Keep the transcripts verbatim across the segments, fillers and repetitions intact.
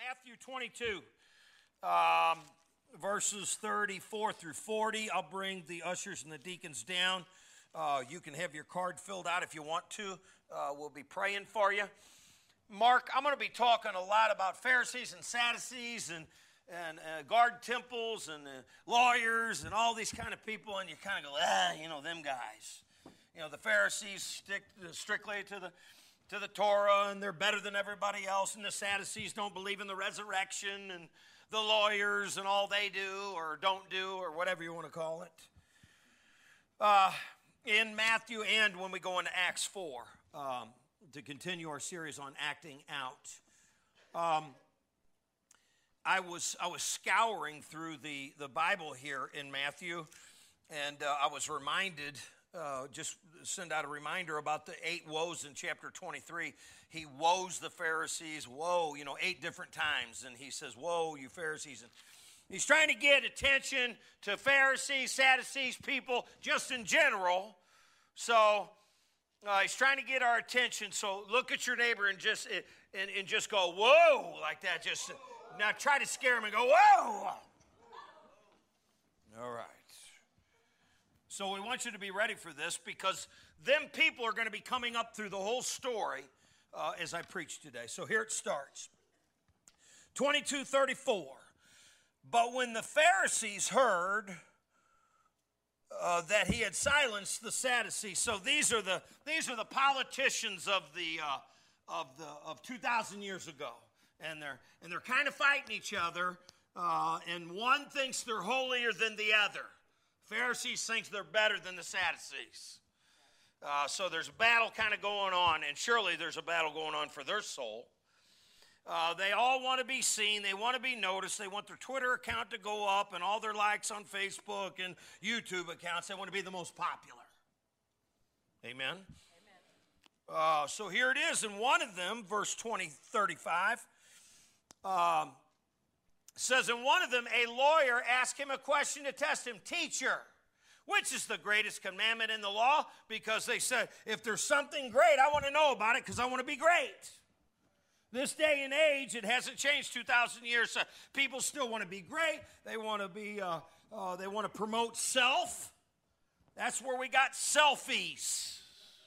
Matthew twenty-two, um, verses thirty-four through forty. I'll bring the ushers and the deacons down. Uh, you can have your card filled out if you want to. Uh, we'll be praying for you. Mark, I'm going to be talking a lot about Pharisees and Sadducees and and uh, guard temples and uh, lawyers and all these kind of people, and you kind of go, ah, you know, them guys. You know, the Pharisees stick strictly to the to the Torah, and they're better than everybody else, and the Sadducees don't believe in the resurrection, and the lawyers and all they do or don't do or whatever you want to call it. Uh, in Matthew and when we go into Acts four, um, to continue our series on acting out, um, I was I was scouring through the, the Bible here in Matthew, and uh, I was reminded, uh, just send out a reminder about the eight woes in chapter twenty-three. He woes the Pharisees, woe, you know, eight different times, and he says, woe, you Pharisees. And he's trying to get attention to Pharisees, Sadducees, people, just in general. So uh, he's trying to get our attention. So look at your neighbor and just and, and just go, whoa, like that. Just now try to scare him and go, whoa. All right. So we want you to be ready for this, because them people are going to be coming up through the whole story uh, as I preach today. So here it starts. twenty-two thirty-four. But when the Pharisees heard uh, that he had silenced the Sadducees, so these are the these are the politicians of the uh, of the of two thousand years ago, and they're and they're kind of fighting each other, uh, and one thinks they're holier than the other. Pharisees think they're better than the Sadducees. Uh, so there's a battle kind of going on, and surely there's a battle going on for their soul. Uh, they all want to be seen. They want to be noticed. They want their Twitter account to go up and all their likes on Facebook and YouTube accounts. They want to be the most popular. Amen? Amen. Uh, so here it is. And one of them, verse twenty thirty-five, um, says, in one of them, a lawyer asked him a question to test him. Teacher, which is the greatest commandment in the law? Because they said, if there's something great, I want to know about it because I want to be great. This day and age, it hasn't changed two thousand years. So people still want to be great. They want to be, uh, uh, they want to promote self. That's where we got selfies.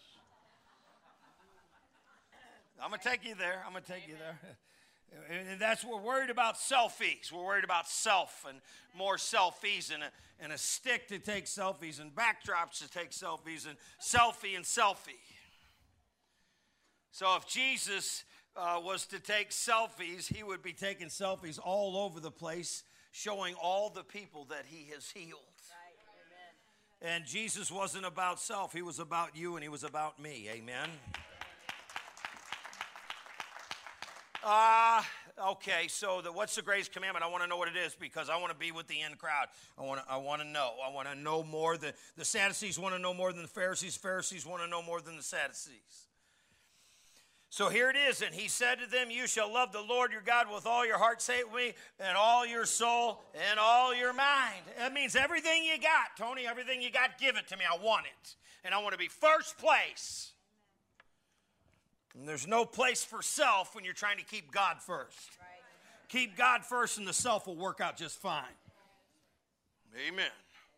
I'm going to take you there. I'm going to take you there. And that's what we're worried about, selfies. We're worried about self and more selfies and a, and a stick to take selfies and backdrops to take selfies and selfie and selfie. So if Jesus uh, was to take selfies, he would be taking selfies all over the place, showing all the people that he has healed. Right. Amen. And Jesus wasn't about self. He was about you and he was about me. Amen. Uh, okay, so the, what's the greatest commandment? I want to know what it is, because I want to be with the in crowd. I want to I want to know. I want to know more. The, the Sadducees want to know more than the Pharisees. Pharisees want to know more than the Sadducees. So here it is. And he said to them, you shall love the Lord your God with all your heart, say it with me, and all your soul and all your mind. That means everything you got, Tony, everything you got, give it to me. I want it. And I want to be first place. And there's no place for self when you're trying to keep God first. Right. Keep God first and the self will work out just fine. Amen. Amen.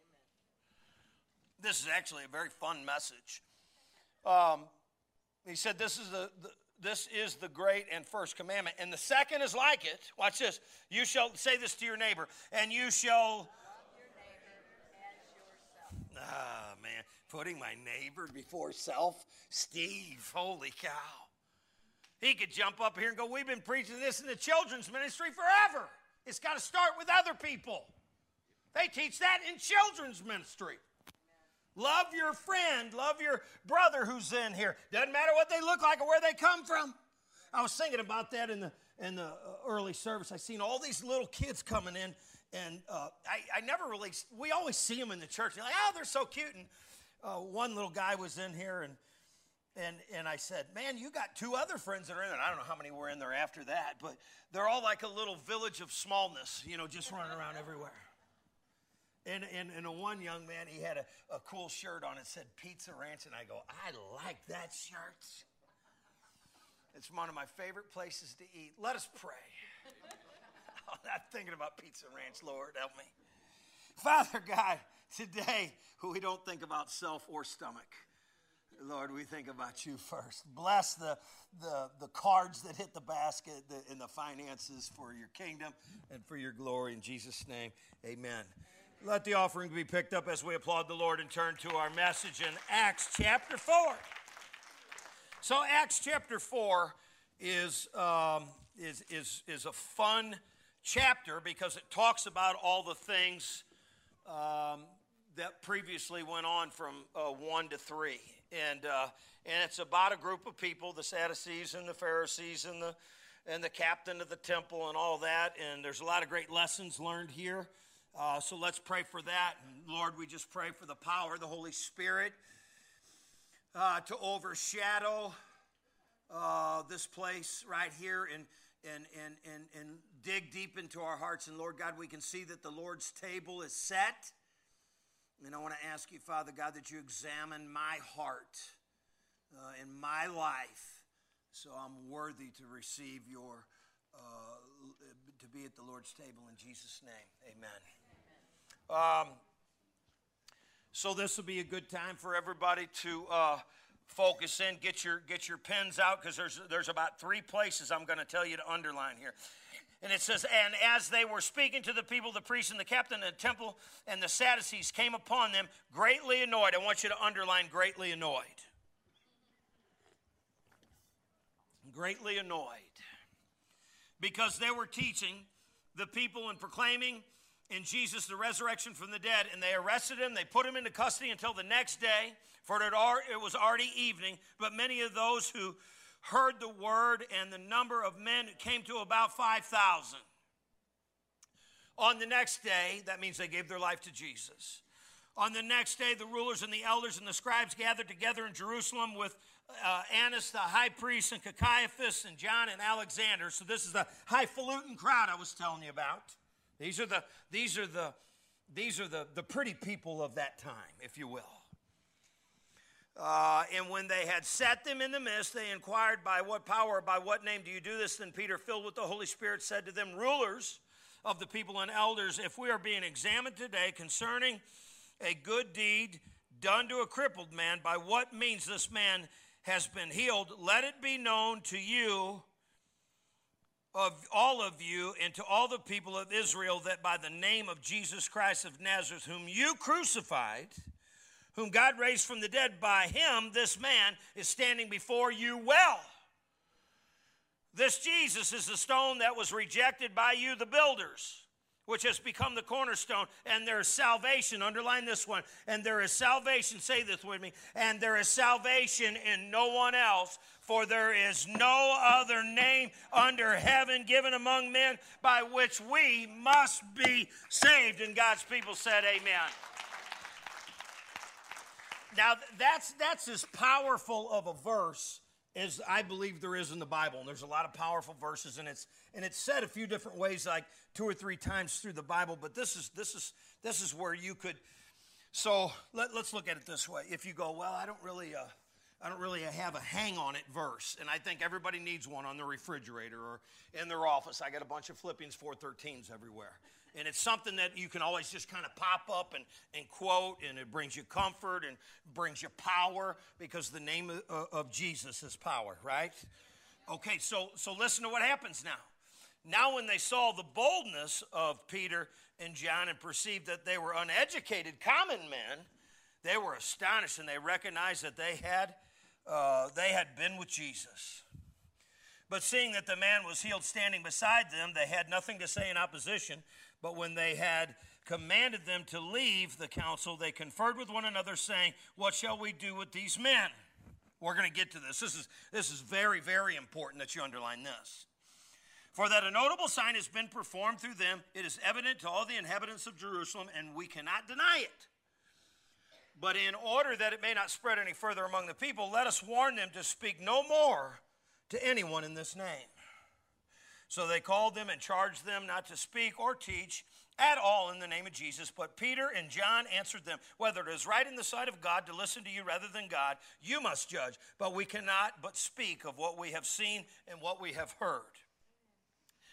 This is actually a very fun message. Um, he said this is the, the this is the great and first commandment. And the second is like it. Watch this. You shall say this to your neighbor. And you shall love your neighbor as yourself. Ah, man. Putting my neighbor before self. Steve, holy cow. He could jump up here and go, we've been preaching this in the children's ministry forever. It's got to start with other people. They teach that in children's ministry. Amen. Love your friend. Love your brother who's in here. Doesn't matter what they look like or where they come from. I was thinking about that in the in the early service. I seen all these little kids coming in, and uh, I, I never really, we always see them in the church. You're like, oh, they're so cute. And uh, one little guy was in here, and And and I said, man, you got two other friends that are in there. I don't know how many were in there after that, but they're all like a little village of smallness, you know, just running around everywhere. And and, and a one young man, he had a, a cool shirt on. It said Pizza Ranch, and I go, I like that shirt. It's one of my favorite places to eat. Let us pray. I'm thinking about Pizza Ranch, Lord, help me. Father God, today we don't think about self or stomach. Lord, we think about you first. Bless the, the, the cards that hit the basket the, and the finances for your kingdom and for your glory. In Jesus' name, amen. Let the offering be picked up as we applaud the Lord and turn to our message in Acts chapter four. So Acts chapter four is, um, is, is, is a fun chapter because it talks about all the things um, that previously went on from uh, one to three. And uh, and it's about a group of people, the Sadducees and the Pharisees and the and the captain of the temple and all that. And there's a lot of great lessons learned here. Uh, so let's pray for that. And Lord, we just pray for the power of the Holy Spirit uh, to overshadow uh, this place right here and and and and and dig deep into our hearts. And Lord God, we can see that the Lord's table is set. And I want to ask you, Father God, that you examine my heart uh, and my life so I'm worthy to receive your, uh, to be at the Lord's table in Jesus' name. Amen. Um, so this will be a good time for everybody to uh, focus in. Get your, get your pens out because there's, there's about three places I'm going to tell you to underline here. And it says, and as they were speaking to the people, the priests and the captain of the temple and the Sadducees came upon them, greatly annoyed. I want you to underline greatly annoyed. Greatly annoyed. Because they were teaching the people and proclaiming in Jesus the resurrection from the dead. And they arrested him. They put him into custody until the next day. For it was already evening. But many of those who heard the word, and the number of men came to about five thousand. On the next day, that means they gave their life to Jesus. On the next day, the rulers and the elders and the scribes gathered together in Jerusalem with uh, Annas the high priest and Caiaphas and John and Alexander. So this is the highfalutin crowd I was telling you about. These are the these are the these are the, the pretty people of that time, if you will. Uh, and when they had set them in the midst, they inquired, by what power, by what name do you do this? Then Peter, filled with the Holy Spirit, said to them, rulers of the people and elders, if we are being examined today concerning a good deed done to a crippled man, by what means this man has been healed, let it be known to you, of all of you, and to all the people of Israel, that by the name of Jesus Christ of Nazareth, whom you crucified, whom God raised from the dead, by him, this man is standing before you well. This Jesus is the stone that was rejected by you, the builders, which has become the cornerstone, and there is salvation, underline this one, and there is salvation, say this with me, and there is salvation in no one else, for there is no other name under heaven given among men by which we must be saved. And God's people said amen. Now, that's that's as powerful of a verse as I believe there is in the Bible. And there's a lot of powerful verses, and it's and it's said a few different ways, like two or three times through the Bible. But this is this is this is where you could. So let, let's look at it this way. If you go, well, I don't really, uh, I don't really have a hang on it verse, and I think everybody needs one on their refrigerator or in their office. I got a bunch of Philippians four thirteens everywhere. And it's something that you can always just kind of pop up and, and quote, and it brings you comfort and brings you power, because the name of, of Jesus is power, right? Okay, so, so listen to what happens now. Now when they saw the boldness of Peter and John and perceived that they were uneducated common men, they were astonished, and they recognized that they had, uh, they had been with Jesus. But seeing that the man was healed standing beside them, they had nothing to say in opposition. But when they had commanded them to leave the council, they conferred with one another, saying, what shall we do with these men? We're going to get to this. This is, this is very, very important that you underline this. For that a notable sign has been performed through them, it is evident to all the inhabitants of Jerusalem, and we cannot deny it. But in order that it may not spread any further among the people, let us warn them to speak no more to anyone in this name. So they called them and charged them not to speak or teach at all in the name of Jesus. But Peter and John answered them, whether it is right in the sight of God to listen to you rather than God, you must judge. But we cannot but speak of what we have seen and what we have heard.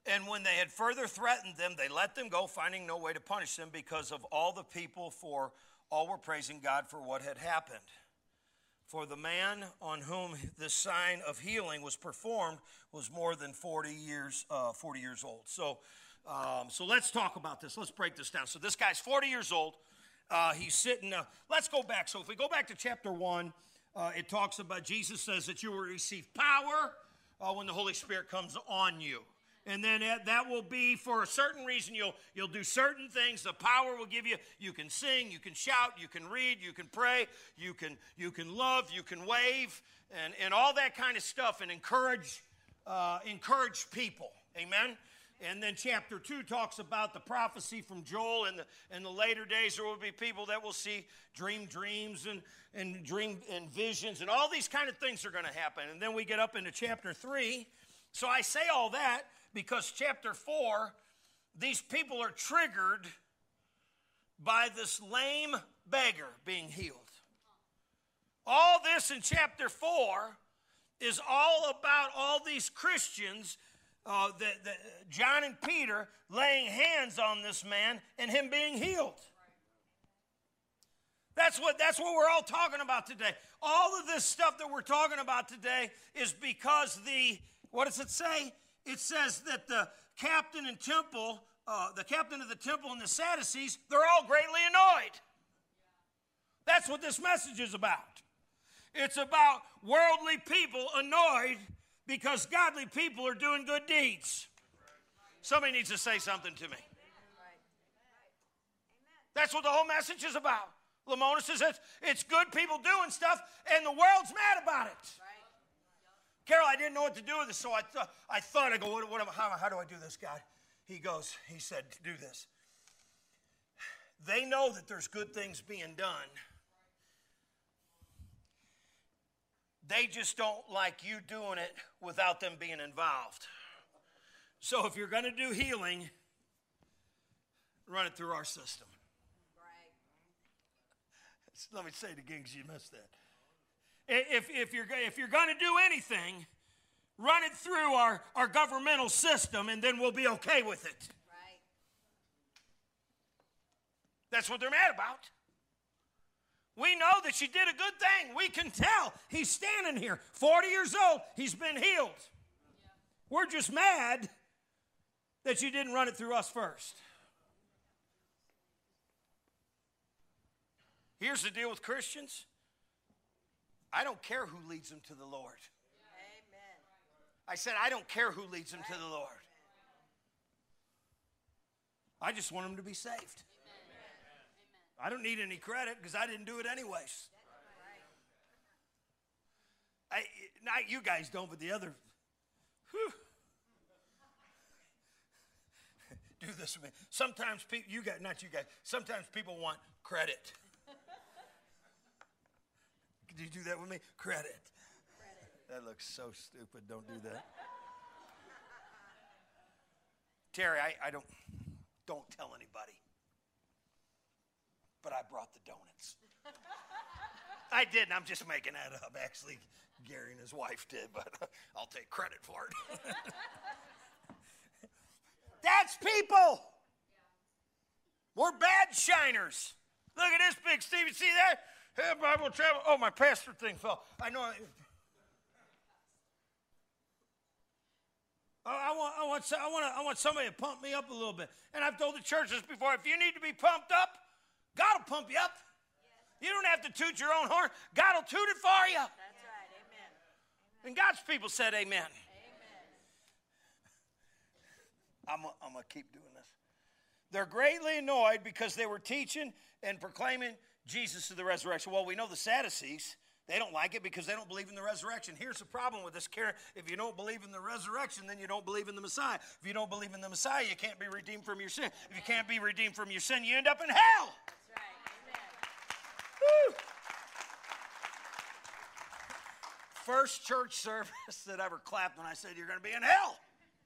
And when they had further threatened them, they let them go, finding no way to punish them because of all the people, for all were praising God for what had happened. For the man on whom this sign of healing was performed was more than forty years, uh, forty years old. So, um, so let's talk about this. Let's break this down. So this guy's forty years old. Uh, he's sitting. Uh, let's go back. So if we go back to chapter one, uh, it talks about, Jesus says that you will receive power uh, when the Holy Spirit comes on you. And then that will be for a certain reason. You'll, you'll do certain things. The power will give you. You can sing, you can shout, you can read, you can pray, you can, you can love, you can wave, and, and all that kind of stuff, and encourage, uh, encourage people. Amen? And then chapter two talks about the prophecy from Joel. In the, in the later days, there will be people that will see dream dreams and, and dream and visions, and all these kind of things are going to happen. And then we get up into chapter three. So I say all that because chapter four, these people are triggered by this lame beggar being healed. All this in chapter four is all about all these Christians, uh, that, that John and Peter laying hands on this man and him being healed. That's what, that's what we're all talking about today. All of this stuff that we're talking about today is because the, what does it say? It says that the captain and temple, uh, the captain of the temple and the Sadducees, they're all greatly annoyed. That's what this message is about. It's about worldly people annoyed because godly people are doing good deeds. Somebody needs to say something to me. That's what the whole message is about. Lamona says it's, it's good people doing stuff, and the world's mad about it. Carol, I didn't know what to do with this, so I, th- I thought, I go, what, what, how, how do I do this, God? He goes, he said, do this. They know that there's good things being done. They just don't like you doing it without them being involved. So if you're going to do healing, run it through our system. Right. Let me say it again because you missed that. If, if you're, if you're going to do anything, run it through our, our governmental system, and then we'll be okay with it. Right. That's what they're mad about. We know that she did a good thing. We can tell. He's standing here, forty years old. He's been healed. Yeah. We're just mad that you didn't run it through us first. Here's the deal with Christians. I don't care who leads them to the Lord. Amen. I said, I don't care who leads them to the Lord. I just want them to be saved. Amen. I don't need any credit because I didn't do it anyways. I, not you guys don't, but the other. Whew. Do this with me. Sometimes people, you guys, not you guys, sometimes people want credit. Do you do that with me? Credit. Credit. That looks so stupid. Don't do that. Terry, I, I don't, don't tell anybody. But I brought the donuts. I didn't. I'm just making that up. Actually, Gary and his wife did, but I'll take credit for it. That's people. We're bad shiners. Look at this big Steve. You see that? Hey, Bible travel. Oh, my pastor thing fell. I know. I, I want. I want. I want. I want somebody to pump me up a little bit. And I've told the churches before: if you need to be pumped up, God will pump you up. Yes. You don't have to toot your own horn. God will toot it for you. That's right. Amen. And God's people said, "Amen." Amen. I'm. I'm gonna keep doing this. They're greatly annoyed because they were teaching and proclaiming Jesus of the resurrection. Well, we know the Sadducees, they don't like it because they don't believe in the resurrection. Here's the problem with this, Karen. If you don't believe in the resurrection, then you don't believe in the Messiah. If you don't believe in the Messiah, you can't be redeemed from your sin. If you can't be redeemed from your sin, you end up in hell. That's right. Amen. Woo. First church service that ever clapped when I said you're going to be in hell.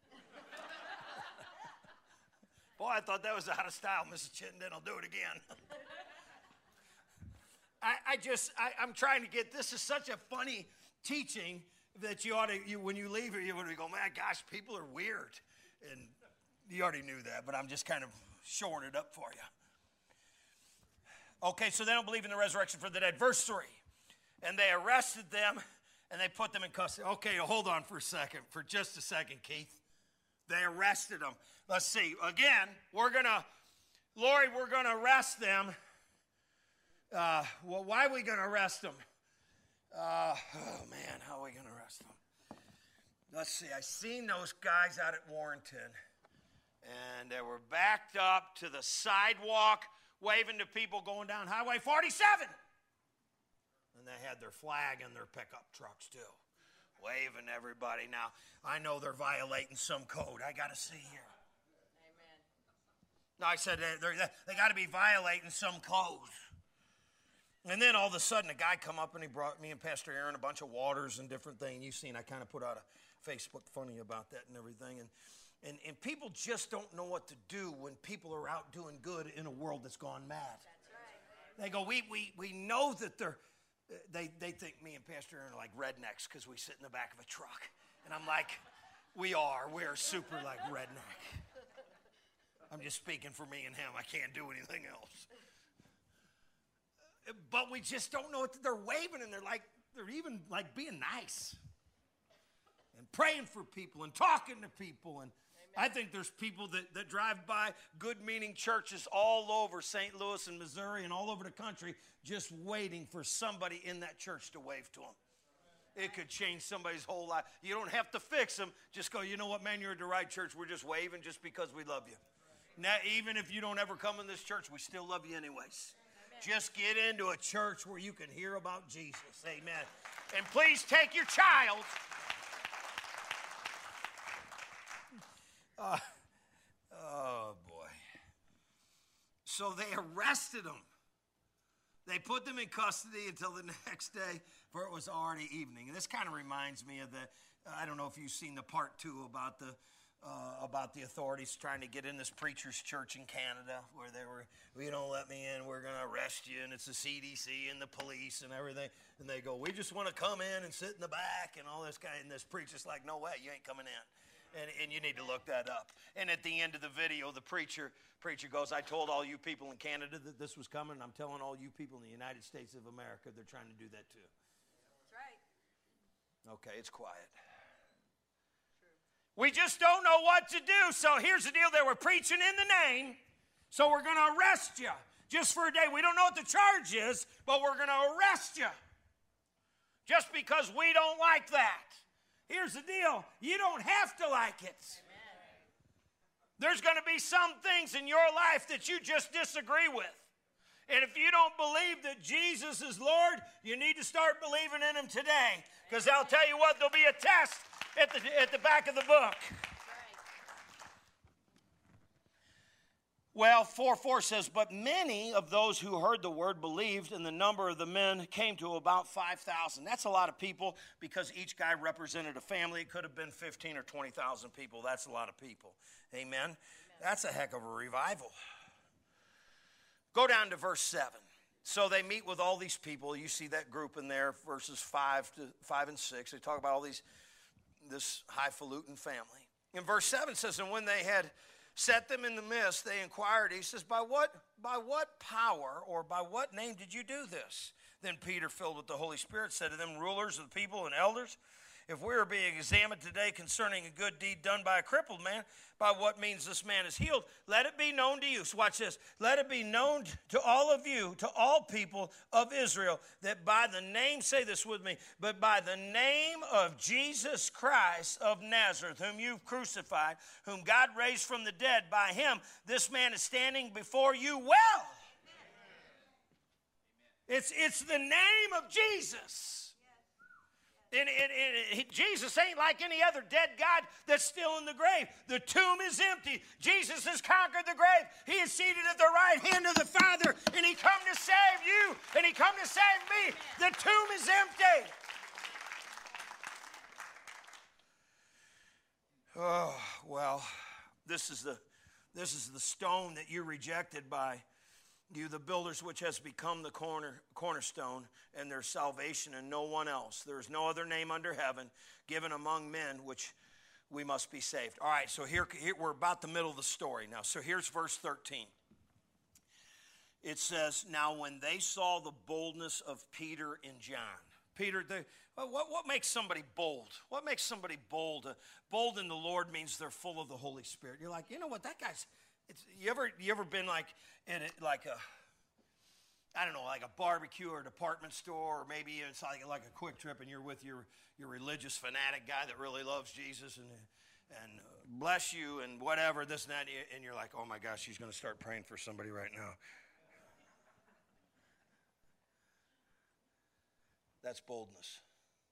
Boy, I thought that was out of style, Missus Chittenden. I'll do it again. I, I just, I, I'm trying to get, this is such a funny teaching that you ought to, you, when you leave here, you ought to go, man, gosh, people are weird. And you already knew that, but I'm just kind of shoring it up for you. Okay, so they don't believe in the resurrection for the dead. Verse three. And they arrested them, and they put them in custody. Okay, hold on for a second, for just a second, Keith. They arrested them. Let's see. Again, we're going to, Lori, we're going to arrest them. Uh, well, why are we going to arrest them? Uh, oh, man, how are we going to arrest them? Let's see. I seen those guys out at Warrenton, and they were backed up to the sidewalk, waving to people going down Highway forty-seven. And they had their flag in their pickup trucks, too, waving to everybody. Now, I know they're violating some code. I got to see here. Amen. No, I said they, they got to be violating some code. And then all of a sudden, a guy come up and he brought me and Pastor Aaron a bunch of waters and different things. You've seen I kind of put out a Facebook funny about that and everything. And, and, and people just don't know what to do when people are out doing good in a world that's gone mad. That's right. They go, we, we, we know that they're, they, they think me and Pastor Aaron are like rednecks because we sit in the back of a truck. And I'm like, we are. We're super like redneck. I'm just speaking for me and him. I can't do anything else. But we just don't know what they're waving, and they're like, they're even like being nice and praying for people and talking to people. And Amen. I think there's people that, that drive by good-meaning churches all over Saint Louis and Missouri and all over the country just waiting for somebody in that church to wave to them. It could change somebody's whole life. You don't have to fix them. Just go, you know what, man, you're at the right church. We're just waving just because we love you. Now, even if you don't ever come in this church, we still love you anyways. Just get into a church where you can hear about Jesus. Amen. And please take your child. Uh, oh, boy. So they arrested them. They put them in custody until the next day, for it was already evening. And this kind of reminds me of the, I don't know if you've seen the part two about the, Uh, about the authorities trying to get in this preacher's church in Canada where they were, well, you don't let me in, we're going to arrest you, and it's the C D C and the police and everything. And they go, we just want to come in and sit in the back and all this kind. And this preacher's like, no way, you ain't coming in. And, and you need to look that up. And at the end of the video, the preacher preacher goes, I told all you people in Canada that this was coming. I'm telling all you people in the United States of America, they're trying to do that too. That's right. Okay, it's quiet. We just don't know what to do. So here's the deal. They were preaching in the name, so we're going to arrest you just for a day. We don't know what the charge is, but we're going to arrest you just because we don't like that. Here's the deal. You don't have to like it. Amen. There's going to be some things in your life that you just disagree with. And if you don't believe that Jesus is Lord, you need to start believing in him today. Because I'll tell you what, there'll be a test at the, at the back of the book. Well, four four says, but many of those who heard the word believed, and the number of the men came to about five thousand. That's a lot of people because each guy represented a family. It could have been fifteen or twenty thousand people. That's a lot of people. Amen? Amen. That's a heck of a revival. Go down to verse seven. So they meet with all these people. You see that group in there, verses five to five and six. They talk about all these, this highfalutin family. In verse seven it says, and when they had set them in the midst, they inquired. He says, by what, by what power or by what name did you do this? Then Peter, filled with the Holy Spirit, said to them, rulers of the people and elders, if we are being examined today concerning a good deed done by a crippled man, by what means this man is healed, let it be known to you. So watch this. Let it be known to all of you, to all people of Israel, that by the name, say this with me, but by the name of Jesus Christ of Nazareth, whom you've crucified, whom God raised from the dead, by him, this man is standing before you well. It's, it's the name of Jesus. And, and, and Jesus ain't like any other dead God that's still in the grave. The tomb is empty. Jesus has conquered the grave. He is seated at the right hand of the Father, and he come to save you, and he come to save me. The tomb is empty. Oh, well, this is the, this is the stone that you rejected by you, the builders, which has become the corner, cornerstone, and their salvation, and no one else. There is no other name under heaven given among men which we must be saved. All right, so here, here we're about the middle of the story now. So here's verse thirteen. It says, now when they saw the boldness of Peter and John. Peter, they, what, what makes somebody bold? What makes somebody bold? Uh, bold in the Lord means they're full of the Holy Spirit. You're like, you know what, that guy's, it's, you ever you ever been like in it, like a, I don't know, like a barbecue or a department store, or maybe it's like, like a quick trip and you're with your, your religious fanatic guy that really loves Jesus and and bless you and whatever, this and that, and you're like, oh my gosh, she's going to start praying for somebody right now. That's boldness.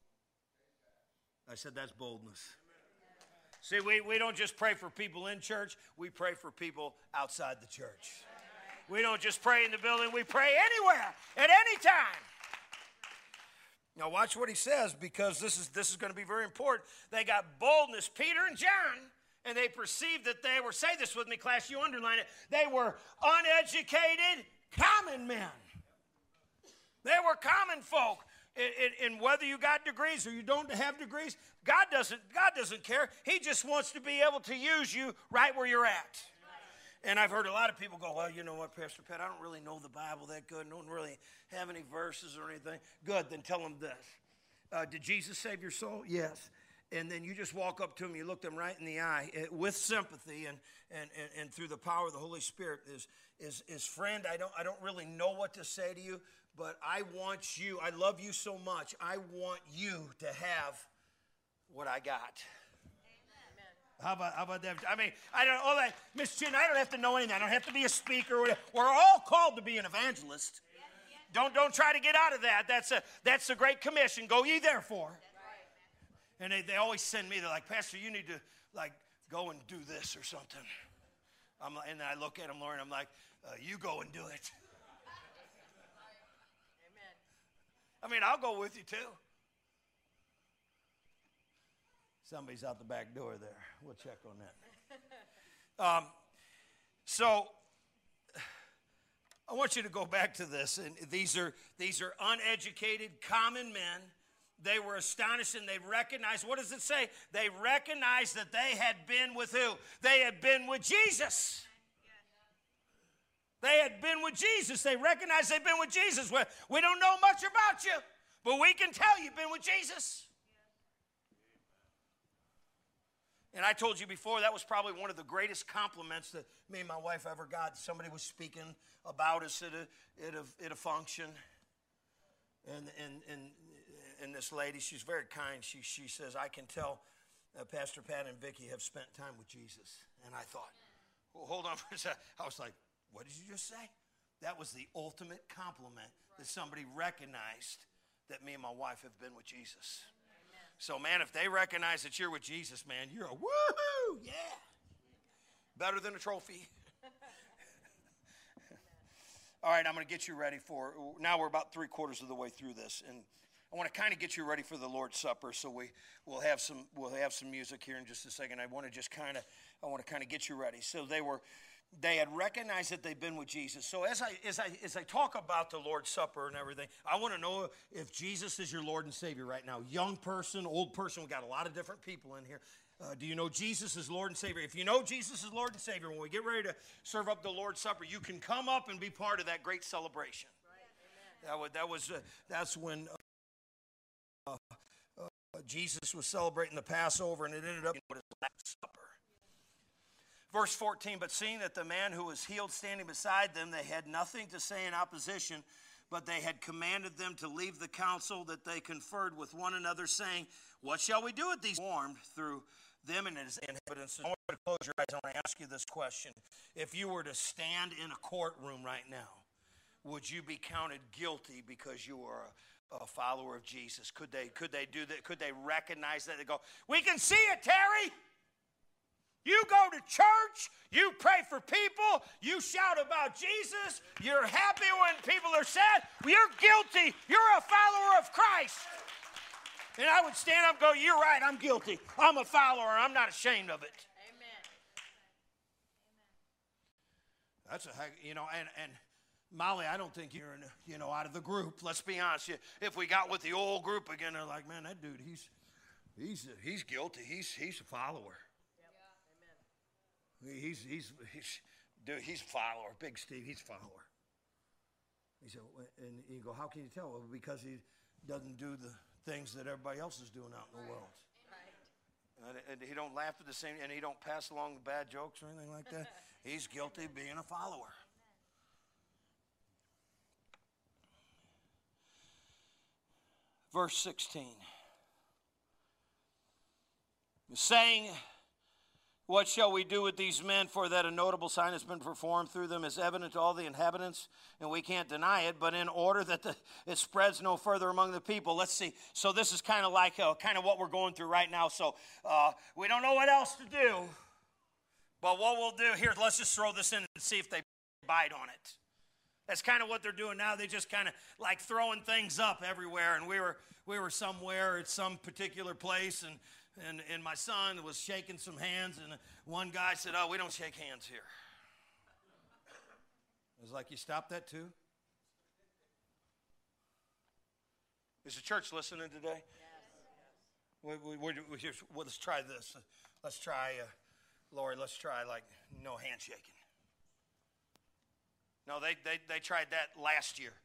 I said that's boldness. See, we, we don't just pray for people in church, we pray for people outside the church. We don't just pray in the building, we pray anywhere, at any time. Now watch what he says, because this is this is going to be very important. They got boldness, Peter and John, and they perceived that they were, say this with me, class, you underline it, they were uneducated common men. They were common folk. In, in whether you got degrees or you don't have degrees, God doesn't, God doesn't care. He just wants to be able to use you right where you're at. And I've heard a lot of people go, well, you know what, Pastor Pat, I don't really know the Bible that good. I don't really have any verses or anything. Good, then tell them this. Uh, did Jesus save your soul? Yes. And then you just walk up to them, you look them right in the eye uh, with sympathy and, and, and, and through the power of the Holy Spirit is, is, is friend, I don't, I don't really know what to say to you, but I want you, I love you so much, I want you to have what I got. Amen. How about, how about that? I mean, I don't, all that, Miss Chin, I don't have to know anything. I don't have to be a speaker. We're all called to be an evangelist. Yes, yes. Don't, don't try to get out of that. That's a, that's the Great Commission. Go ye therefore. Right. And they, they always send me, they're like, Pastor, you need to, like, go and do this or something. I'm, and I look at them, Lauren, I'm like, uh, you go and do it. I mean, I'll go with you too. Somebody's out the back door there. We'll check on that. Um, so I want you to go back to this. And these are these are uneducated, common men. They were astonished and they recognized, what does it say? They recognized that they had been with who? They had been with Jesus. They had been with Jesus. They recognized they'd been with Jesus. We, we don't know much about you, but we can tell you've been with Jesus. And I told you before, that was probably one of the greatest compliments that me and my wife ever got. Somebody was speaking about us at a, at a, at a function. And, and, and, and this lady, she's very kind. She, she says, I can tell uh, Pastor Pat and Vicki have spent time with Jesus. And I thought, well, hold on for a second. I was like, what did you just say? That was the ultimate compliment, that somebody recognized that me and my wife have been with Jesus. Amen. So, man, if they recognize that you're with Jesus, man, you're a woohoo, yeah. Better than a trophy. All right, I'm going to get you ready for, now we're about three quarters of the way through this, and I want to kind of get you ready for the Lord's Supper, so we, we'll have some we'll have some music here in just a second. I want to just kind of, I want to kind of get you ready. So they were, They had recognized that they've been with Jesus. So as I as I as I talk about the Lord's Supper and everything, I want to know if Jesus is your Lord and Savior right now. Young person, old person, we got a lot of different people in here. Uh, do you know Jesus is Lord and Savior? If you know Jesus is Lord and Savior, when we get ready to serve up the Lord's Supper, you can come up and be part of that great celebration. Right. That was that was uh, that's when uh, uh, Jesus was celebrating the Passover, and it ended up being his last supper. Verse fourteen, but seeing that the man who was healed standing beside them, they had nothing to say in opposition, but they had commanded them to leave the council, that they conferred with one another, saying, what shall we do with these? Warmed through them and his inhabitants. I want you to close your eyes. I want to ask you this question. If you were to stand in a courtroom right now, would you be counted guilty because you were a, a follower of Jesus? Could they, could they do that? Could they recognize that? They go, we can see it, Terry. You go to church, you pray for people, you shout about Jesus, you're happy when people are sad. You're guilty. You're a follower of Christ. And I would stand up and go, you're right, I'm guilty. I'm a follower. I'm not ashamed of it. Amen. That's a, you know, and, and Molly, I don't think you're, in, you know, out of the group. Let's be honest. If we got with the old group again, they're like, man, that dude, he's, he's he's guilty. He's he's a follower. Yep. Amen. He's he's he's dude. He's a follower. Big Steve. He's a follower. He said, and you go, how can you tell? Well, because he doesn't do the things that everybody else is doing out in the world. Right. And, and he don't laugh at the same, and he don't pass along the bad jokes or anything like that. He's guilty of being a follower. Verse sixteen. Saying, what shall we do with these men? For that a notable sign has been performed through them is evident to all the inhabitants, and we can't deny it, but in order that the, it spreads no further among the people. Let's see. So this is kind of like uh, kind of what we're going through right now. So uh, we don't know what else to do, but what we'll do here, let's just throw this in and see if they bite on it. That's kind of what they're doing now. They just kind of like throwing things up everywhere. And we were we were somewhere at some particular place, and And, and my son was shaking some hands, and one guy said, oh, we don't shake hands here. I was like, you stopped that too? Is the church listening today? Yes. We, we, we, we just, well, let's try this. Let's try, uh, Lori, let's try like no handshaking. No, they, they, they tried that last year.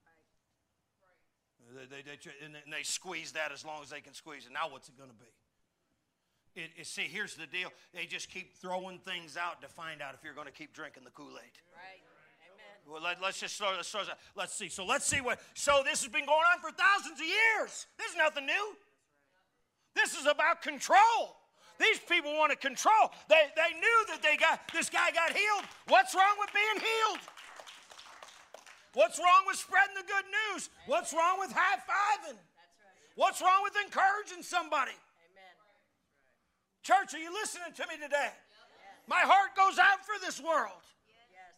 Right. They, they, they, and they squeezed that as long as they can squeeze it. Now what's it going to be? It, it, see, here's the deal. They just keep throwing things out to find out if you're going to keep drinking the Kool-Aid. Right. Amen. Well, let, let's just start, let's, start, let's see. So let's see what. So this has been going on for thousands of years. This is nothing new. This is about control. These people want to control. They they knew that they got this guy got healed. What's wrong with being healed? What's wrong with spreading the good news? What's wrong with high-fiving? That's right. What's wrong with encouraging somebody? Church, are you listening to me today? Yes. My heart goes out for this world. Yes.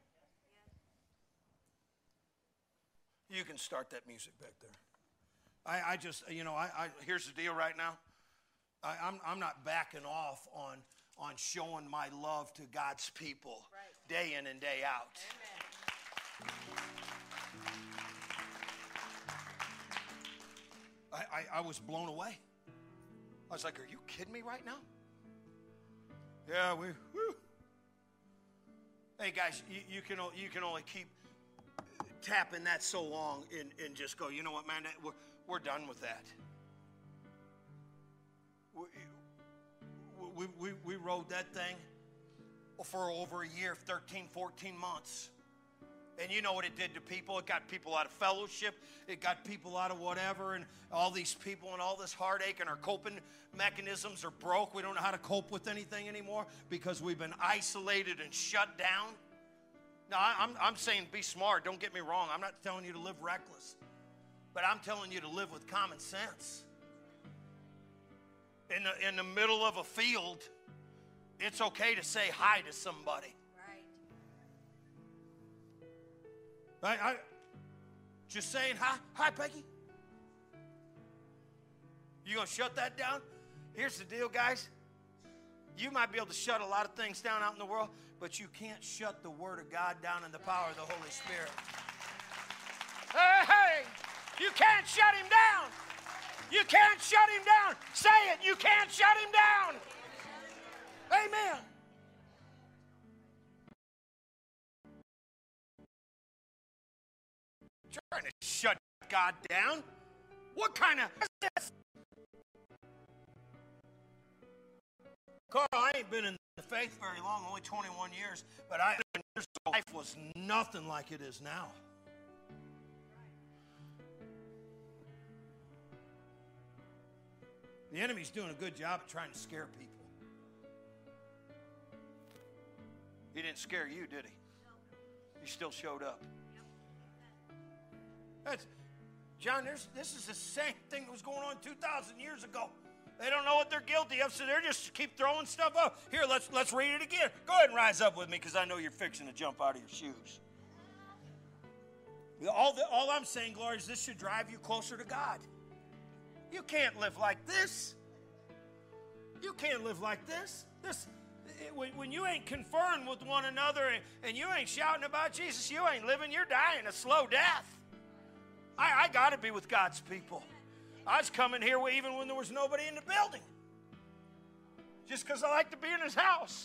You can start that music back there. I, I just, you know, I, I here's the deal right now. I, I'm, I'm not backing off on, on showing my love to God's people right. day in and day out. Amen. I, I, I was blown away. I was like, are you kidding me right now? Yeah, we, whew. Hey, guys, you, you, can, you can only keep tapping that so long and, and just go, you know what, man, we're, we're done with that. We, we, we, we rode that thing for over a year, thirteen, fourteen months. And you know what it did to people. It got people out of fellowship. It got people out of whatever. And all these people and all this heartache, and our coping mechanisms are broke. We don't know how to cope with anything anymore because we've been isolated and shut down. Now, I'm, I'm saying be smart. Don't get me wrong. I'm not telling you to live reckless. But I'm telling you to live with common sense. In the, in the middle of a field, it's okay to say hi to somebody. I, I just saying hi, hi, Peggy. You gonna shut that down? Here's the deal, guys. You might be able to shut a lot of things down out in the world, but you can't shut the Word of God down in the power of the Holy Spirit. Hey, hey, you can't shut Him down. You can't shut Him down. Say it. You can't shut Him down. Amen. Trying to shut God down? What kind of this? Carl, I ain't been in the faith very long, only twenty-one years, but I life was nothing like it is now. The enemy's doing a good job of trying to scare people. He didn't scare you, did he? He still showed up. That's, John, there's, this is the same thing that was going on two thousand years ago. They don't know what they're guilty of, so they're just keep throwing stuff up. Here, let's, let's read it again. Go ahead and rise up with me because I know you're fixing to jump out of your shoes. All, the, all I'm saying, Gloria, is this should drive you closer to God. You can't live like this. You can't live like this. This when, when you ain't conferring with one another and, and you ain't shouting about Jesus, you ain't living, you're dying a slow death. I, I got to be with God's people. I was coming here even when there was nobody in the building. Just because I like to be in his house.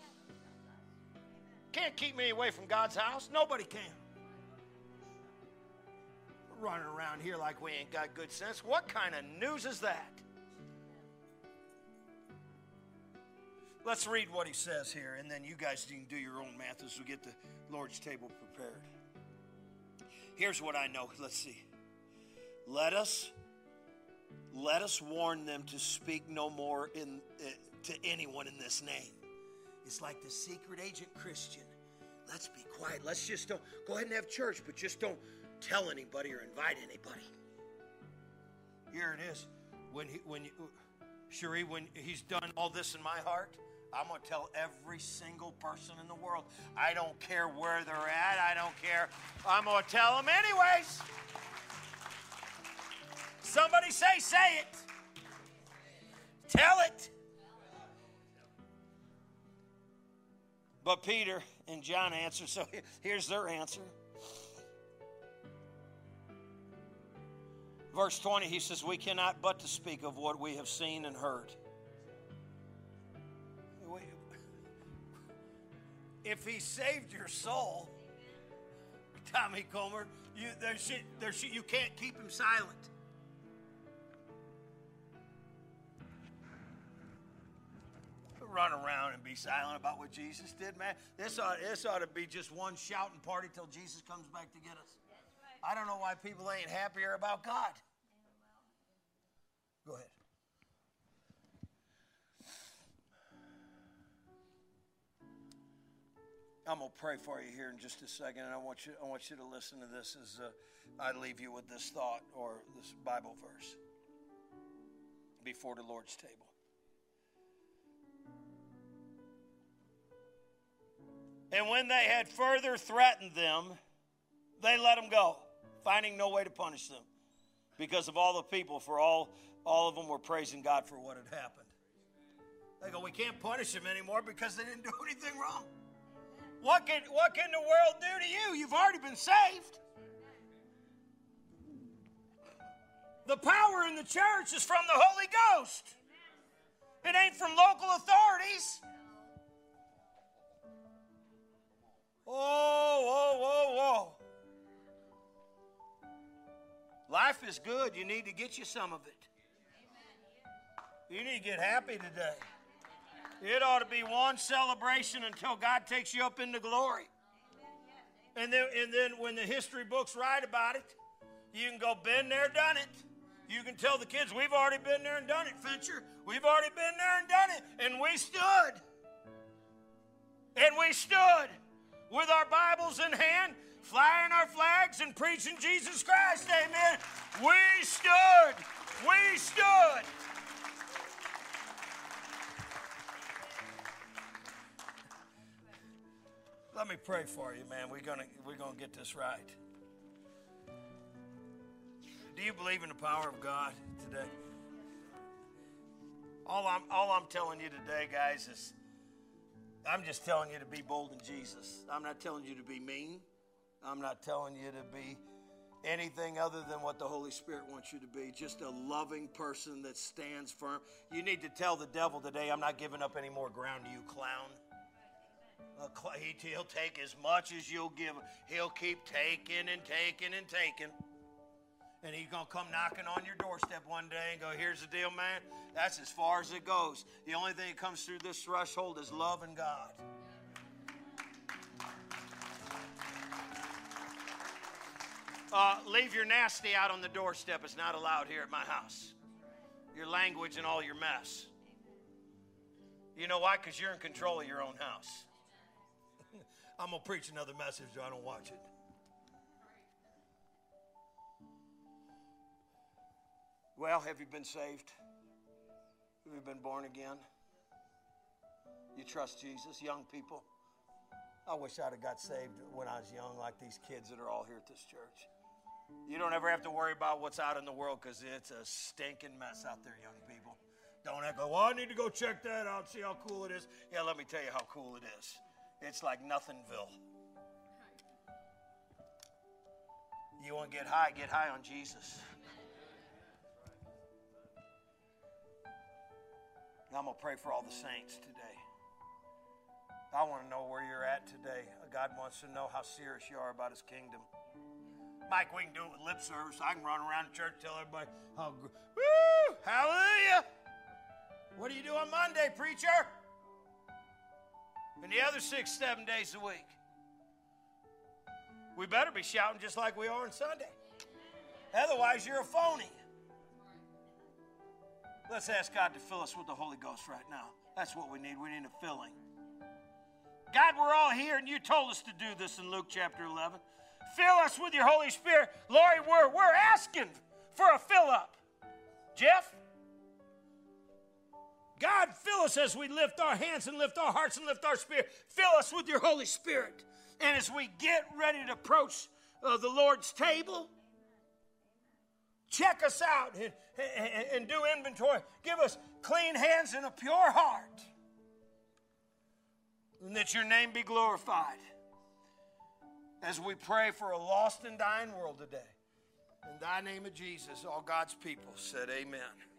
Can't keep me away from God's house. Nobody can. We're running around here like we ain't got good sense. What kind of news is that? Let's read what he says here, and then you guys can do your own math as we get the Lord's table prepared. Here's what I know. Let's see. Let us, let us warn them to speak no more in, uh, to anyone in this name. It's like the secret agent Christian. Let's be quiet. Let's just don't go ahead and have church, but just don't tell anybody or invite anybody. Here it is. When he, when you, Cherie, when he's done all this in my heart, I'm going to tell every single person in the world. I don't care where they're at. I don't care. I'm going to tell them anyways. Somebody say, say it. Tell it. But Peter and John answered, so here's their answer. Verse twenty, he says, we cannot but to speak of what we have seen and heard. If he saved your soul, Tommy Comer, you, there should, there should, you can't keep him silent. Run around and be silent about what Jesus did, man. This ought, this ought to be just one shouting party till Jesus comes back to get us. Right. I don't know why people ain't happier about God. Go ahead. I'm going to pray for you here in just a second, and I want you, I want you to listen to this as uh, I leave you with this thought or this Bible verse before the Lord's table. And when they had further threatened them, they let them go, finding no way to punish them because of all the people, for all, all of them were praising God for what had happened. They go, we can't punish them anymore because they didn't do anything wrong. What can, what can the world do to you? You've already been saved. The power in the church is from the Holy Ghost. It ain't from local authorities. Whoa, whoa, whoa, whoa. Life is good. You need to get you some of it. You need to get happy today. It ought to be one celebration until God takes you up into glory. And then, and then when the history books write about it, you can go, been there, done it. You can tell the kids, we've already been there and done it, Fincher. We've already been there and done it. And we stood. And we stood with our Bibles in hand, flying our flags and preaching Jesus Christ. Amen. We stood. We stood. Let me pray for you, man. We're gonna we're gonna get this right. Do you believe in the power of God today? All I'm all I'm telling you today, guys, is I'm just telling you to be bold in Jesus. I'm not telling you to be mean. I'm not telling you to be anything other than what the Holy Spirit wants you to be. Just a loving person that stands firm. You need to tell the devil today, I'm not giving up any more ground to you, clown. He'll take as much as you'll give. He'll keep taking and taking and taking. And he's going to come knocking on your doorstep one day and go, here's the deal, man. That's as far as it goes. The only thing that comes through this threshold is love and God. Uh, leave your nasty out on the doorstep. It's not allowed here at my house. Your language and all your mess. You know why? Because you're in control of your own house. I'm going to preach another message, so I don't watch it. Well, have you been saved? Have you been born again? You trust Jesus? Young people, I wish I'd have got saved when I was young like these kids that are all here at this church. You don't ever have to worry about what's out in the world because it's a stinking mess out there, young people. Don't have to go, well, I need to go check that out, see how cool it is. Yeah, let me tell you how cool it is. It's like nothingville. You want to get high, get high on Jesus. And I'm going to pray for all the saints today. I want to know where you're at today. God wants to know how serious you are about his kingdom. Mike, we can do it with lip service. I can run around the church and tell everybody, how, woo, hallelujah. What do you do on Monday, preacher? And the other six, seven days a week. We better be shouting just like we are on Sunday. Otherwise, you're a phony. Let's ask God to fill us with the Holy Ghost right now. That's what we need. We need a filling. God, we're all here, and you told us to do this in Luke chapter eleven. Fill us with your Holy Spirit. Lori, we're, we're asking for a fill-up. Jeff? God, fill us as we lift our hands and lift our hearts and lift our spirit. Fill us with your Holy Spirit. And as we get ready to approach uh, the Lord's table, check us out and, and, and do inventory. Give us clean hands and a pure heart. And that your name be glorified. As we pray for a lost and dying world today. In thy name of Jesus, all God's people said amen.